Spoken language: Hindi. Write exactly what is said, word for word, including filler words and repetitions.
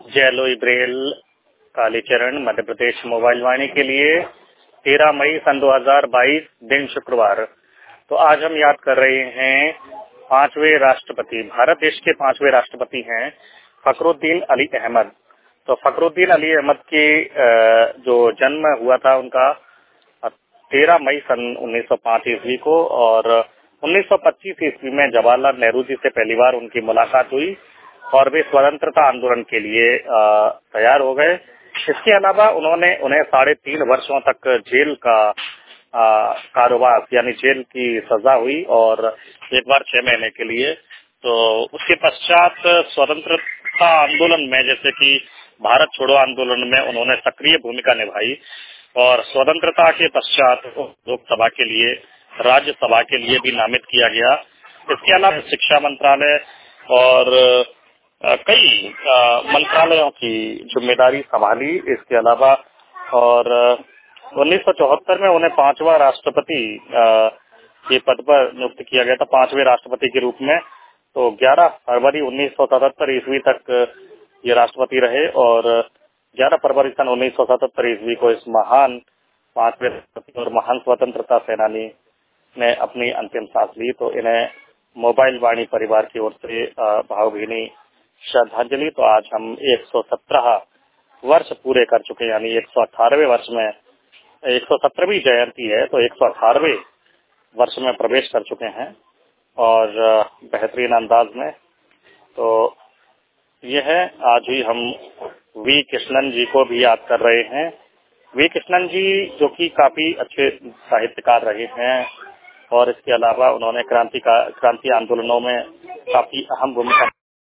जयलोई ब्रेल कालीचरण मध्य प्रदेश मोबाइल वाणी के लिए तेरह मई सन दो हज़ार बाईस दिन शुक्रवार। तो आज हम याद कर रहे हैं पांचवें राष्ट्रपति, भारत देश के पांचवें राष्ट्रपति हैं फखरुद्दीन अली अहमद। तो फखरुद्दीन अली अहमद के जो जन्म हुआ था उनका तेरह मई सन उन्नीस सौ पाँच ईस्वी को, और उन्नीस सौ पच्चीस ईस्वी में जवाहरलाल नेहरू जी से पहली बार उनकी मुलाकात हुई और वे स्वतंत्रता आंदोलन के लिए तैयार हो गए। इसके अलावा उन्होंने उन्हें साढ़े तीन वर्षों तक जेल का कारोबार यानी जेल की सजा हुई और एक बार छह महीने के लिए। तो उसके पश्चात स्वतंत्रता आंदोलन में, जैसे कि भारत छोड़ो आंदोलन में उन्होंने सक्रिय भूमिका निभाई और स्वतंत्रता के पश्चात लोकसभा के लिए, राज्यसभा के लिए भी नामित किया गया। इसके अलावा शिक्षा मंत्रालय और कई मंत्रालयों की जिम्मेदारी संभाली। इसके अलावा और उन्नीस सौ चौहत्तर में उन्हें पांचवा राष्ट्रपति के पद पर नियुक्त किया गया था, पांचवें राष्ट्रपति के रूप में। तो ग्यारह फरवरी उन्नीस सौ सतहत्तर ईस्वी तक ये राष्ट्रपति रहे और ग्यारह फरवरी सन उन्नीस सौ सतहत्तर ईस्वी को इस महान पांचवें राष्ट्रपति और महान स्वतंत्रता सेनानी ने अपनी अंतिम सांस ली। तो इन्हें मोबाइल वाणी परिवार की ओर से भावभीनी श्रद्धांजलि। तो आज हम एक सौ सत्रह वर्ष पूरे कर चुके हैं, यानी एक सौ अठारहवें वर्ष में एक सौ सत्रहवीं जयंती है, तो एक सौ अठारहवें वर्ष में प्रवेश कर चुके हैं और बेहतरीन अंदाज में। तो यह है, आज ही हम वी कृष्णन जी को भी याद कर रहे हैं। वी कृष्णन जी जो कि काफी अच्छे साहित्यकार रहे हैं और इसके अलावा उन्होंने क्रांति का क्रांति आंदोलनों में काफी अहम भूमिका